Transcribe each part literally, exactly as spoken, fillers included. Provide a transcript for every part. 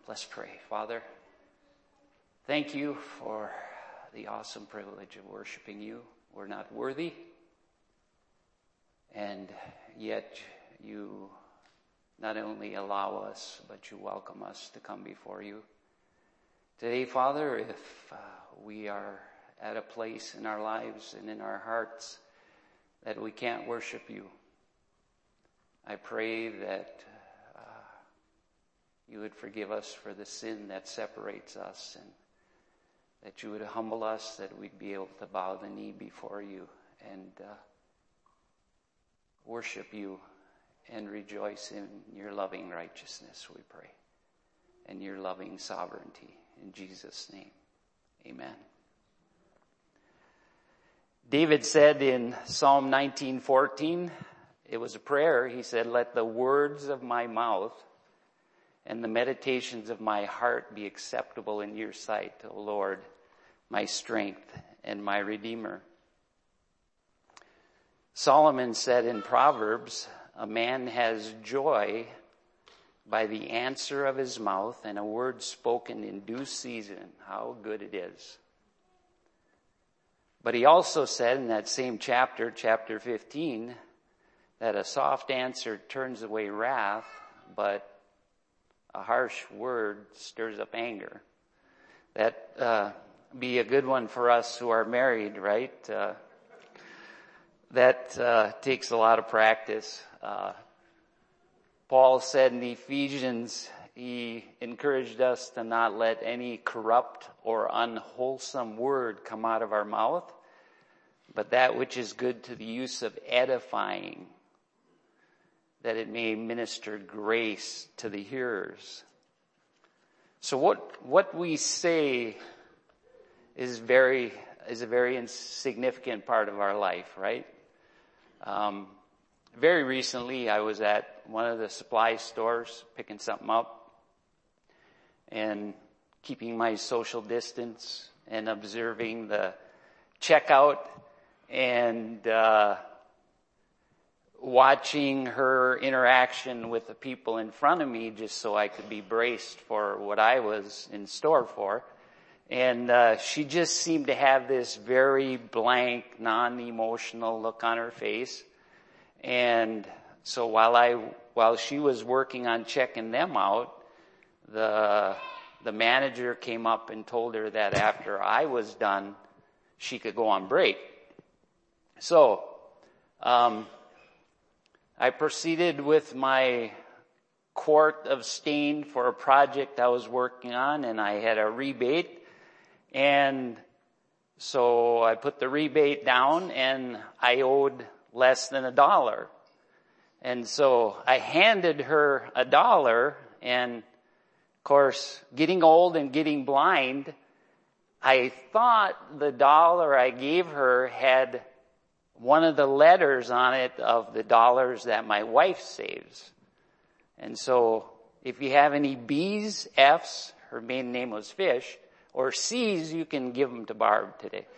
Let's pray. Father, thank you for the awesome privilege of worshiping you. We're not worthy, and yet you not only allow us, but you welcome us to come before you. Today, Father, if uh, we are at a place in our lives and in our hearts that we can't worship you, I pray that uh, you would forgive us for the sin that separates us, and that you would humble us, that we'd be able to bow the knee before you and uh, worship you and rejoice in your loving righteousness, we pray, and your loving sovereignty. In Jesus' name, amen. David said in Psalm nineteen fourteen, it was a prayer. He said, "Let the words of my mouth and the meditations of my heart be acceptable in your sight, O Lord, my strength and my Redeemer." Solomon said in Proverbs, "A man has joy by the answer of his mouth, and a word spoken in due season. How good it is." But he also said in that same chapter, chapter fifteen, that a soft answer turns away wrath, but a harsh word stirs up anger. That uh, be a good one for us who are married, right? Uh, that uh, takes a lot of practice. Uh, Paul said in Ephesians, he encouraged us to not let any corrupt or unwholesome word come out of our mouth, but that which is good to the use of edifying, that it may minister grace to the hearers. So what what we say is very is a very insignificant part of our life, right? Um, very recently, I was at one of the supply stores picking something up and keeping my social distance and observing the checkout and uh watching her interaction with the people in front of me just so I could be braced for what I was in store for. And uh she just seemed to have this very blank, non-emotional look on her face. And so while I while she was working on checking them out, the the manager came up and told her that after I was done, she could go on break. So um I proceeded with my quart of stain for a project I was working on, and I had a rebate. And so I put the rebate down, and I owed less than a dollar. And so I handed her a dollar, and of course, getting old and getting blind, I thought the dollar I gave her had one of the letters on it of the dollars that my wife saves. And so if you have any B's, F's, her maiden name was Fish, or C's, you can give them to Barb today.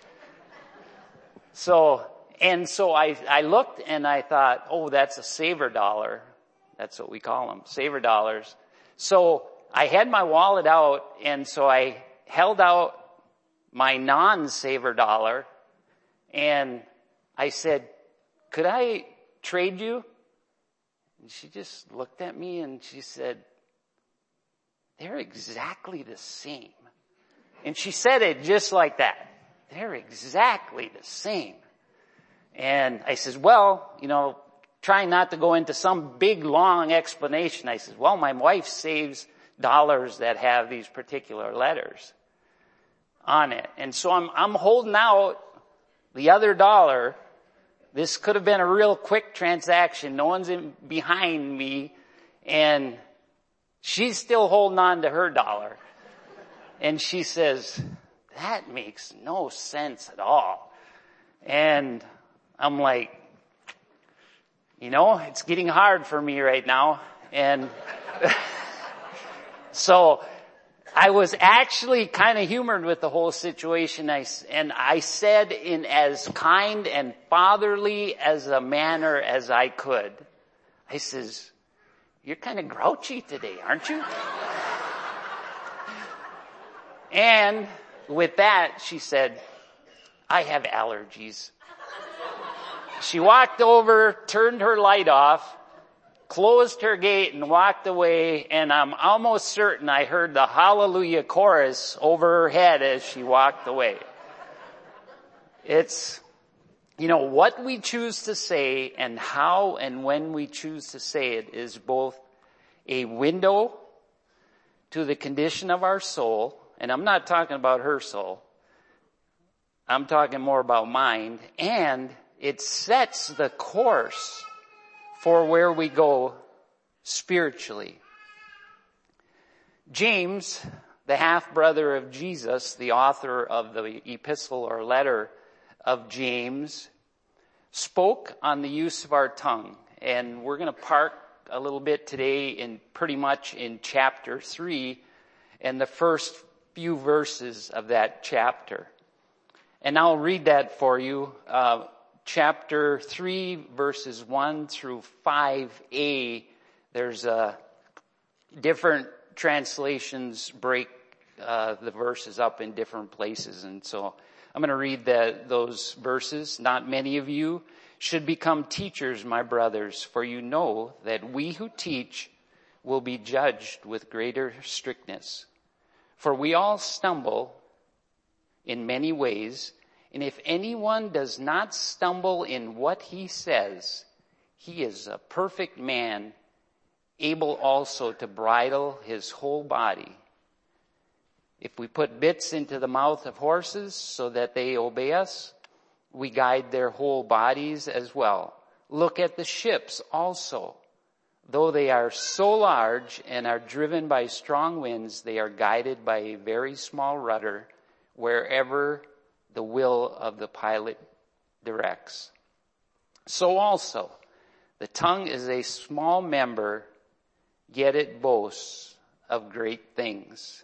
So, and so I, I looked and I thought, oh, that's a saver dollar. That's what we call them, saver dollars. So I had my wallet out, and so I held out my non-saver dollar, and I said, "Could I trade you?" And she just looked at me and she said, "They're exactly the same." And she said it just like that. "They're exactly the same." And I says, well, you know, trying not to go into some big long explanation, I says, well, my wife saves dollars that have these particular letters on it. And so I'm, I'm holding out the other dollar. This could have been a real quick transaction. No one's in behind me, and she's still holding on to her dollar. And she says, "That makes no sense at all." And I'm like, you know, it's getting hard for me right now. And so I was actually kind of humored with the whole situation. I, and I said in as kind and fatherly as a manner as I could, I says, "You're kind of grouchy today, aren't you?" And with that, she said, I have allergies. She walked over, turned her light off, closed her gate and walked away, and I'm almost certain I heard the hallelujah chorus over her head as she walked away. It's, you know, what we choose to say and how and when we choose to say it is both a window to the condition of our soul, and I'm not talking about her soul, I'm talking more about mine, and it sets the course for where we go spiritually. James, the half-brother of Jesus, the author of the epistle or letter of James, spoke on the use of our tongue. And we're going to park a little bit today in pretty much in chapter three and the first few verses of that chapter. And I'll read that for you. Uh, chapter three, verses one through five a, there's a different translations break uh, the verses up in different places. And so I'm going to read the, those verses. Not many of you should become teachers, my brothers, for you know that we who teach will be judged with greater strictness. For we all stumble in many ways, and if anyone does not stumble in what he says, he is a perfect man, able also to bridle his whole body. If we put bits into the mouth of horses so that they obey us, we guide their whole bodies as well. Look at the ships also. Though they are so large and are driven by strong winds, they are guided by a very small rudder wherever the will of the pilot directs. So also, the tongue is a small member, yet it boasts of great things.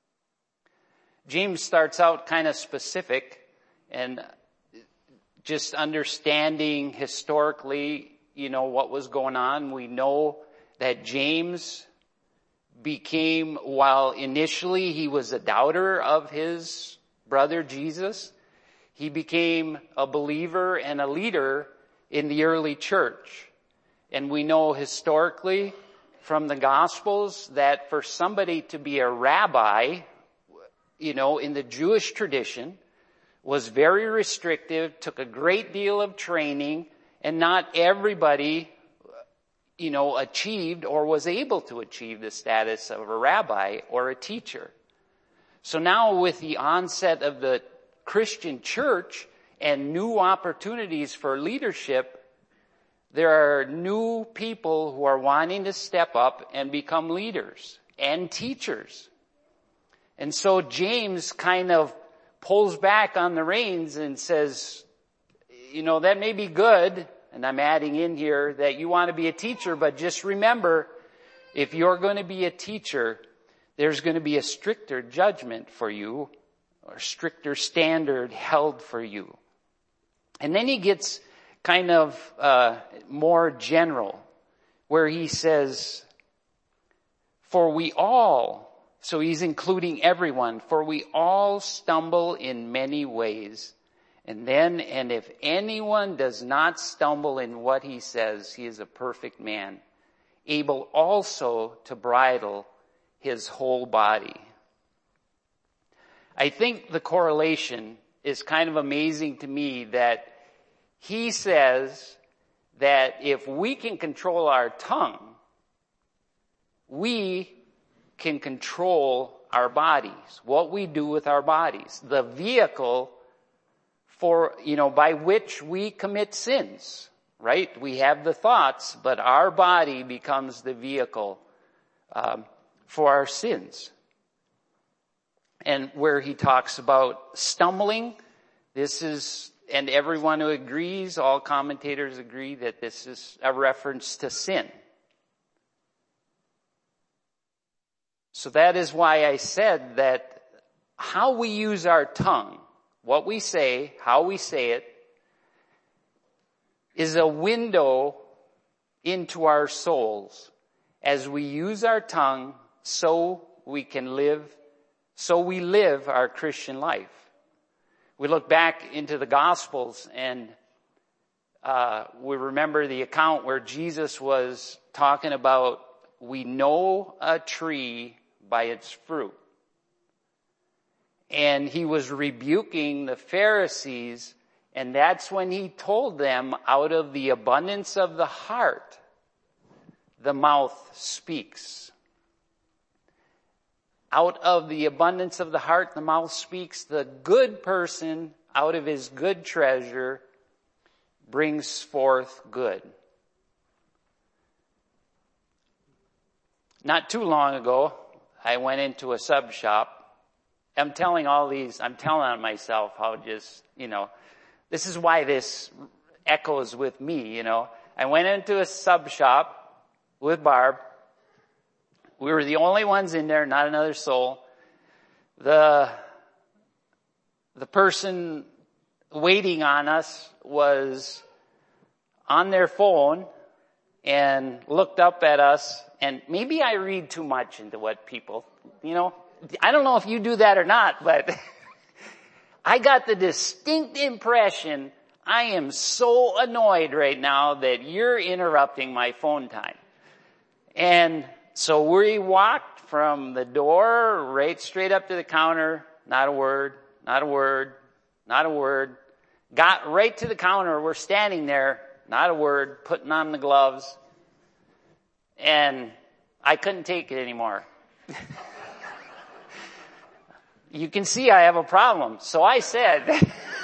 James starts out kind of specific and just understanding historically, you know, what was going on. We know that James became, while initially he was a doubter of his brother Jesus, he became a believer and a leader in the early church. And we know historically from the Gospels that for somebody to be a rabbi, you know, in the Jewish tradition, was very restrictive, took a great deal of training, and not everybody, you know, achieved or was able to achieve the status of a rabbi or a teacher. So now with the onset of the Christian church and new opportunities for leadership, there are new people who are wanting to step up and become leaders and teachers. And so James kind of pulls back on the reins and says, you know, that may be good, and I'm adding in here that you want to be a teacher, but just remember, if you're going to be a teacher, there's going to be a stricter judgment for you, or stricter standard held for you. And then he gets kind of uh more general, where he says, for we all, so he's including everyone, for we all stumble in many ways. And then, and if anyone does not stumble in what he says, he is a perfect man, able also to bridle his whole body. I think the correlation is kind of amazing to me that he says that if we can control our tongue, we can control our bodies, what we do with our bodies, the vehicle for, you know, by which we commit sins, right? We have the thoughts, but our body becomes the vehicle um, for our sins. And where he talks about stumbling, this is, and everyone who agrees, all commentators agree that this is a reference to sin. So that is why I said that how we use our tongue, what we say, how we say it, is a window into our souls as we use our tongue so we can live So we live our Christian life. We look back into the Gospels and uh, we remember the account where Jesus was talking about, we know a tree by its fruit. And he was rebuking the Pharisees, and that's when he told them, out of the abundance of the heart, the mouth speaks. Out of the abundance of the heart, the mouth speaks. The good person, out of his good treasure, brings forth good. Not too long ago, I went into a sub shop. I'm telling all these, I'm telling on myself how just, you know, this is why this echoes with me, you know. I went into a sub shop with Barb. We were the only ones in there, not another soul. The, the person waiting on us was on their phone and looked up at us, and maybe I read too much into what people, you know, I don't know if you do that or not, but I got the distinct impression I am so annoyed right now that you're interrupting my phone time. And so we walked from the door right straight up to the counter, not a word, not a word, not a word. Got right to the counter, we're standing there, not a word, putting on the gloves. And I couldn't take it anymore. You can see I have a problem. So I said,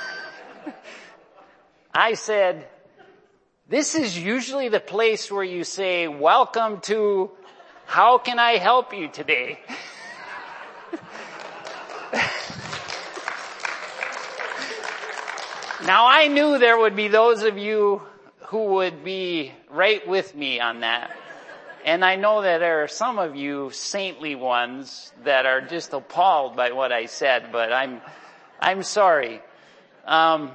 I said, this is usually the place where you say, welcome to, how can I help you today? Now I knew there would be those of you who would be right with me on that. And I know that there are some of you saintly ones that are just appalled by what I said, but I'm, I'm sorry. Um,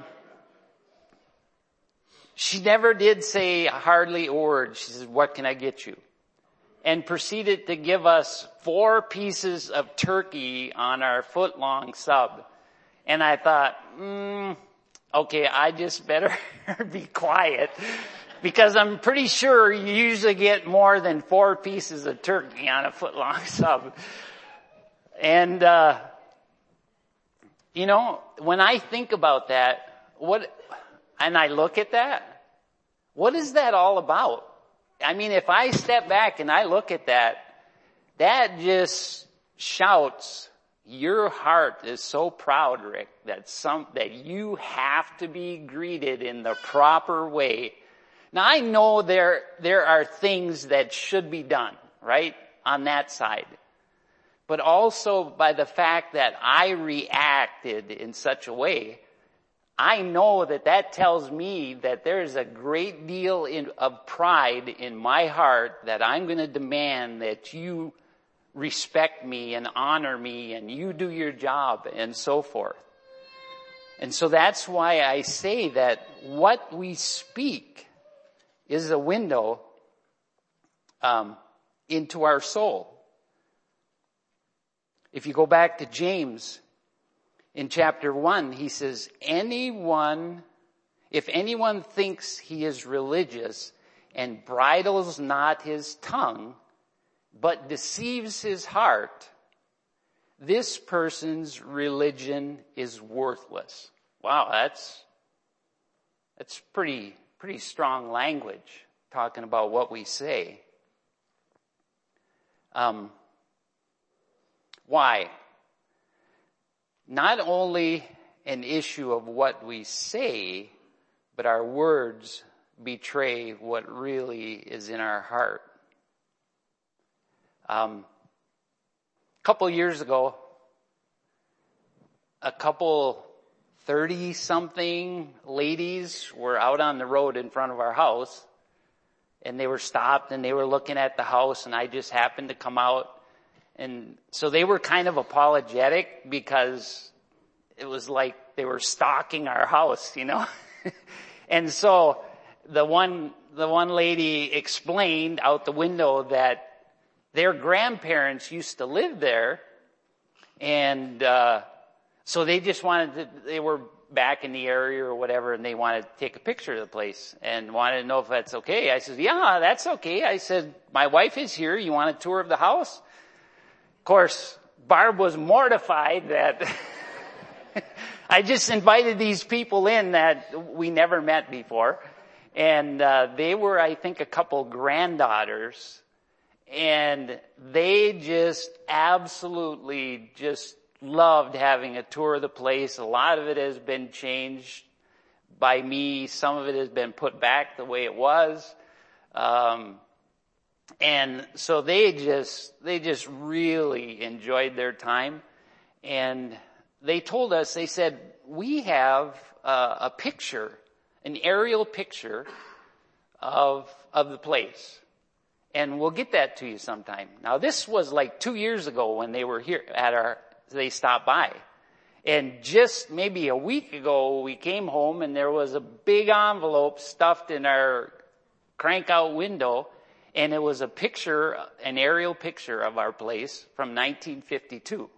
she never did say hardly a word. She said, what can I get you? And proceeded to give us four pieces of turkey on our foot-long sub. And I thought, hmm, okay, I just better be quiet. Because I'm pretty sure you usually get more than four pieces of turkey on a foot-long sub. And, uh, you know, when I think about that, what, and I look at that, what is that all about? I mean, if I step back and I look at that, that just shouts, your heart is so proud, Rick, that some, that you have to be greeted in the proper way. Now I know there, there are things that should be done, right, on that side. But also by the fact that I reacted in such a way, I know that that tells me that there is a great deal in, of pride in my heart that I'm going to demand that you respect me and honor me and you do your job and so forth. And so that's why I say that what we speak is a window um, into our soul. If you go back to James in chapter one, he says, anyone, if anyone thinks he is religious and bridles not his tongue, but deceives his heart, this person's religion is worthless. Wow, that's, that's pretty, pretty strong language talking about what we say. Um, why? Not only an issue of what we say, but our words betray what really is in our heart. Um, a couple years ago, a couple thirty-something ladies were out on the road in front of our house, and they were stopped and they were looking at the house, and I just happened to come out. And so they were kind of apologetic because it was like they were stalking our house, you know. And so the one, the one lady explained out the window that their grandparents used to live there, And, uh, so they just wanted to, they were back in the area or whatever, and they wanted to take a picture of the place and wanted to know if that's okay. I said, yeah, that's okay. I said, my wife is here. You want a tour of the house? Of course, Barb was mortified that I just invited these people in that we never met before. And, uh, they were, I think, a couple granddaughters, and they just absolutely just loved having a tour of the place. A lot of it has been changed by me. Some of it has been put back the way it was. Um, and so they just, they just really enjoyed their time. And they told us, they said, we have uh, a picture, an aerial picture of, of the place. And we'll get that to you sometime. Now this was like two years ago when they were here at our, they stopped by. And just maybe a week ago, we came home and there was a big envelope stuffed in our crank out window, and it was a picture, an aerial picture of our place from nineteen fifty-two.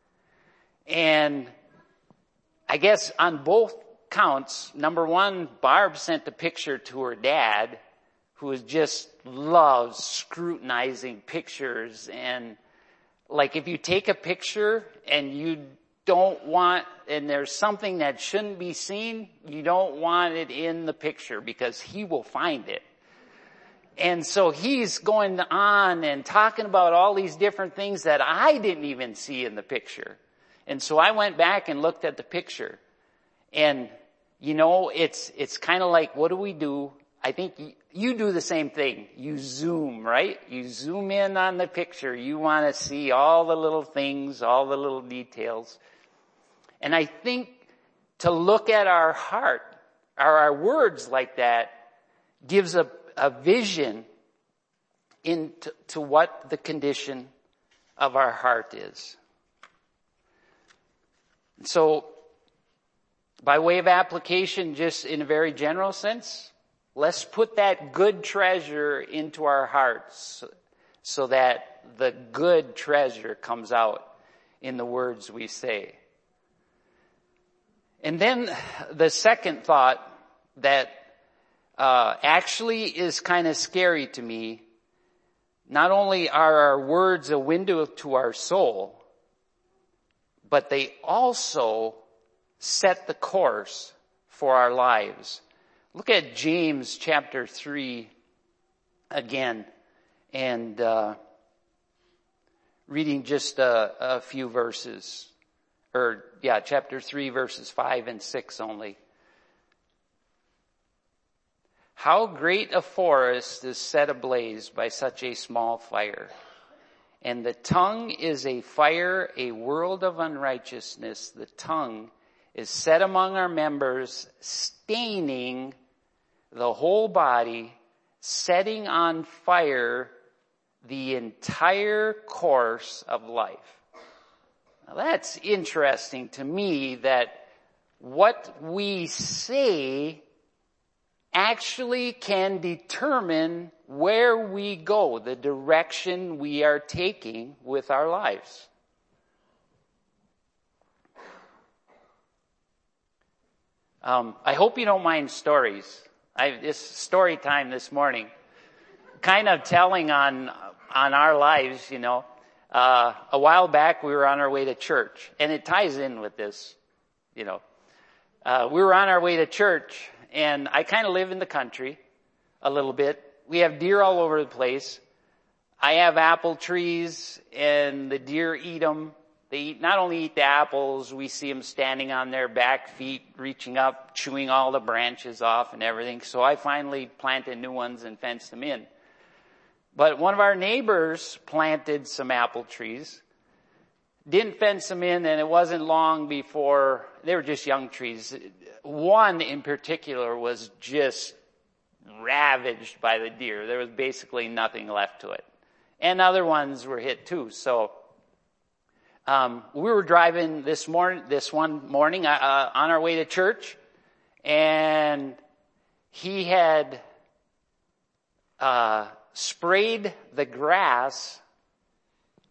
And I guess on both counts, number one, Barb sent the picture to her dad, who just loves scrutinizing pictures. And like if you take a picture and you don't want, and there's something that shouldn't be seen, you don't want it in the picture because he will find it. And so he's going on and talking about all these different things that I didn't even see in the picture. And so I went back and looked at the picture. And, you know, it's, it's kind of like, what do we do? I think you, you do the same thing. You zoom, right? You zoom in on the picture. You want to see all the little things, all the little details. And I think to look at our heart, or our words like that, gives a, a vision into to what the condition of our heart is. So, by way of application, just in a very general sense, let's put that good treasure into our hearts so that the good treasure comes out in the words we say. And then the second thought that uh actually is kind of scary to me, not only are our words a window to our soul, but they also set the course for our lives. Look at James chapter three again, and uh reading just a, a few verses. Or, yeah, chapter three, verses five and six only. How great a forest is set ablaze by such a small fire. And the tongue is a fire, a world of unrighteousness. The tongue is set among our members, staining the whole body, setting on fire the entire course of life. Now that's interesting to me, that what we say actually can determine where we go, the direction we are taking with our lives. Um, I hope you don't mind stories. I, this story time this morning, kind of telling on on our lives, you know. Uh, a while back, we were on our way to church, and it ties in with this, you know. Uh, we were on our way to church, and I kind of live in the country a little bit. We have deer all over the place. I have apple trees, and the deer eat them. They eat, not only eat the apples, we see them standing on their back feet, reaching up, chewing all the branches off and everything. So I finally planted new ones and fenced them in. But one of our neighbors planted some apple trees, didn't fence them in, and it wasn't long before, they were just young trees. One in particular was just ravaged by the deer. There was basically nothing left to it. And other ones were hit too. So um we were driving this morning, this one morning uh, on our way to church, and he had uh sprayed the grass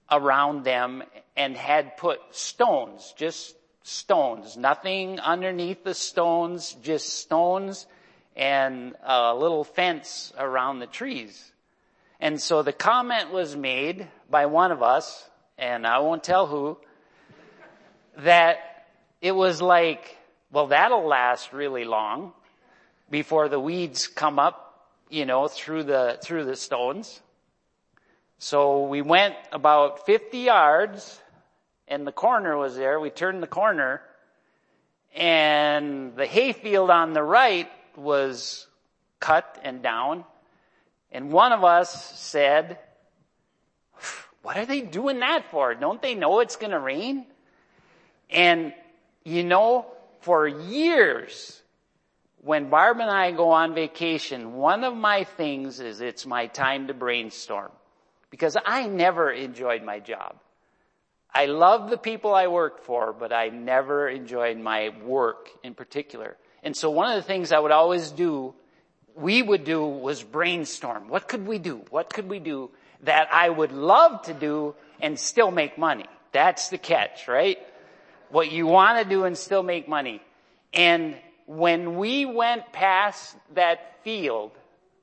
around them and had put stones, just stones, nothing underneath the stones, just stones and a little fence around the trees. And so the comment was made by one of us, and I won't tell who, that it was like, well, that'll last really long before the weeds come up, you know, through the, through the stones. So we went about fifty yards and the corner was there. We turned the corner and the hayfield on the right was cut and down. And one of us said, what are they doing that for? Don't they know it's going to rain? And, you know, for years, when Barb and I go on vacation, one of my things is it's my time to brainstorm. Because I never enjoyed my job. I love the people I worked for, but I never enjoyed my work in particular. And so one of the things I would always do, we would do, was brainstorm. What could we do? What could we do that I would love to do and still make money? That's the catch, right? What you want to do and still make money. And when we went past that field,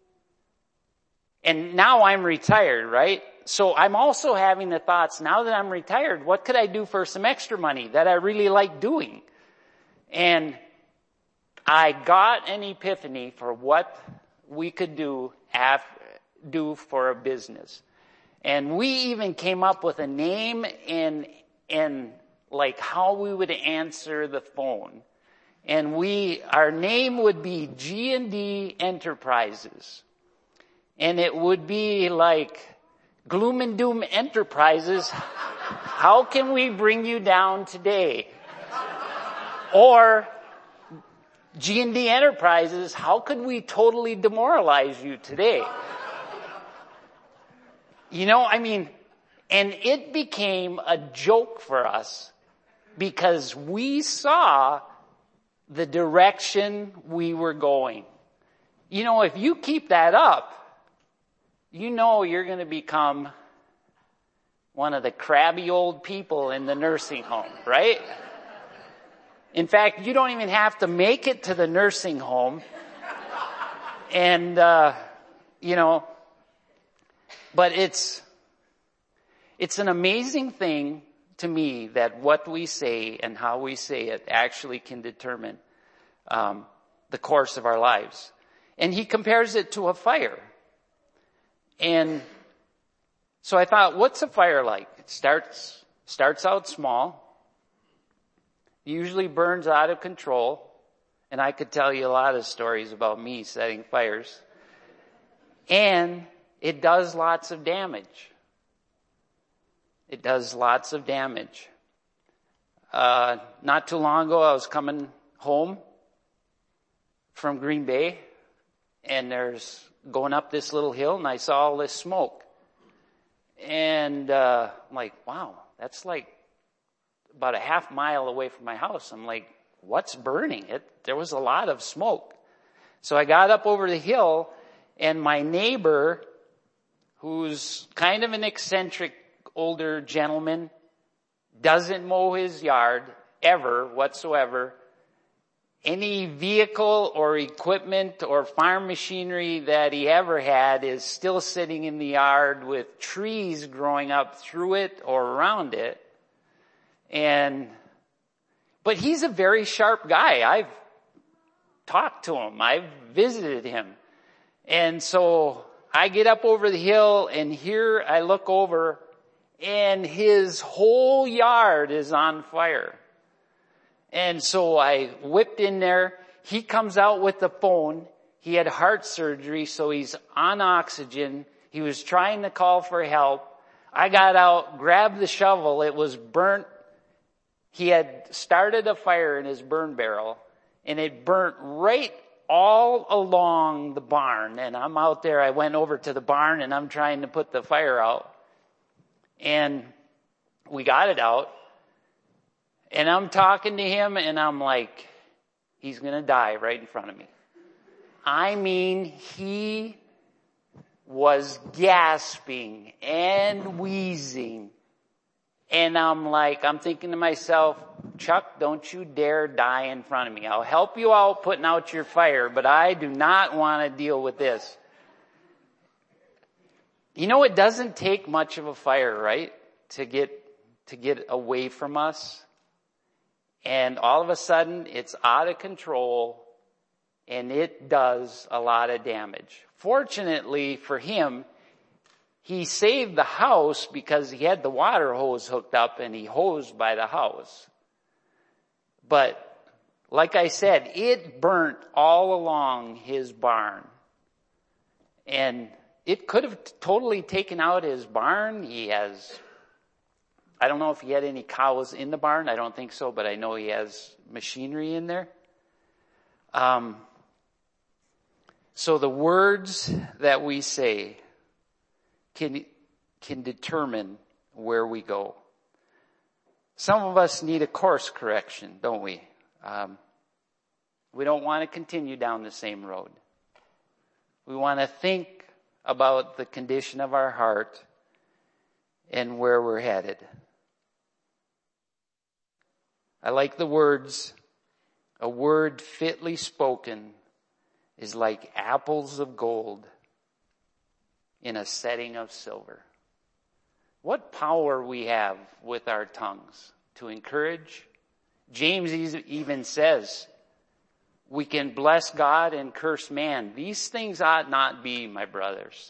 and now I'm retired, right? So I'm also having the thoughts, now that I'm retired, what could I do for some extra money that I really like doing? And I got an epiphany for what we could do af- do for a business. And we even came up with a name and, and like how we would answer the phone. And we, our name would be G and D Enterprises. And it would be like, Gloom and Doom Enterprises, how can we bring you down today? Or, G and D Enterprises, how could we totally demoralize you today? You know, I mean, and it became a joke for us because we saw the direction we were going. You know, if you keep that up, you know you're going to become one of the crabby old people in the nursing home, right? In fact, you don't even have to make it to the nursing home. And, uh, you know, but it's, it's an amazing thing to me that what we say and how we say it actually can determine, um, the course of our lives. And he compares it to a fire. And so I thought, what's a fire like? It starts, starts out small, usually burns out of control, and I could tell you a lot of stories about me setting fires. And it does lots of damage. It does lots of damage. Uh, not too long ago, I was coming home from Green Bay, and there's going up this little hill, and I saw all this smoke. And uh I'm like, wow, that's like about a half mile away from my house. I'm like, what's burning? It there was a lot of smoke. So I got up over the hill, and my neighbor, who's kind of an eccentric older gentleman, doesn't mow his yard ever whatsoever. Any vehicle or equipment or farm machinery that he ever had is still sitting in the yard with trees growing up through it or around it. And, but he's a very sharp guy. I've talked to him. I've visited him. And so I get up over the hill, and here I look over, and his whole yard is on fire. And so I whipped in there. He comes out with the phone. He had heart surgery, so he's on oxygen. He was trying to call for help. I got out, grabbed the shovel. It was burnt. He had started a fire in his burn barrel, and it burnt right all along the barn. And I'm out there. I went over to the barn, and I'm trying to put the fire out. And we got it out. And I'm talking to him, and I'm like, he's going to die right in front of me. I mean, he was gasping and wheezing And I'm like, I'm thinking to myself, Chuck, don't you dare die in front of me. I'll help you out putting out your fire, but I do not want to deal with this. You know, it doesn't take much of a fire, right? To get, to get away from us. And all of a sudden, it's out of control, and it does a lot of damage. Fortunately for him, he saved the house because he had the water hose hooked up and he hosed by the house. But like I said, it burnt all along his barn. And it could have totally taken out his barn. He has, I don't know if he had any cows in the barn. I don't think so, but I know he has machinery in there. Um, so the words that we say can, can determine where we go. Some of us need a course correction, don't we? Um, we don't want to continue down the same road. We want to think about the condition of our heart and where we're headed. I like the words, a word fitly spoken is like apples of gold in a setting of silver. What power we have with our tongues to encourage. James even says, we can bless God and curse man. These things ought not be, my brothers.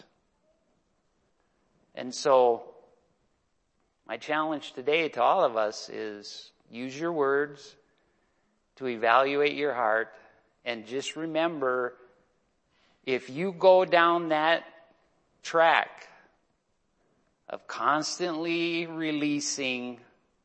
And so, my challenge today to all of us is use your words to evaluate your heart, and just remember, if you go down that track of constantly releasing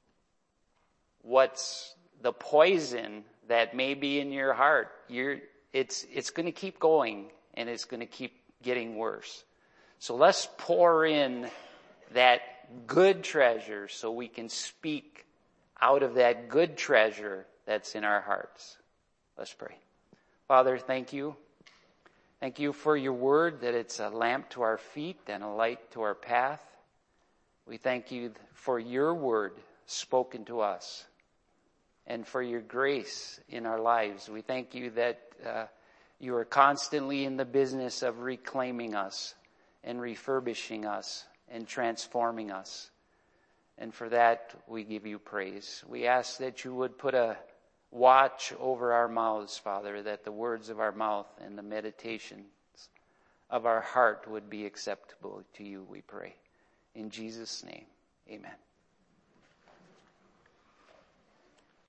what's the poison that may be in your heart, you're, it's, it's going to keep going and it's going to keep getting worse. So let's pour in that good treasure so we can speak out of that good treasure that's in our hearts. Let's pray. Father, thank you. Thank you for your word, that it's a lamp to our feet and a light to our path. We thank you for your word spoken to us and for your grace in our lives. We thank you that uh, you are constantly in the business of reclaiming us and refurbishing us and transforming us. And for that, we give you praise. We ask that you would put a watch over our mouths, Father, that the words of our mouth and the meditations of our heart would be acceptable to you, we pray. In Jesus' name, amen.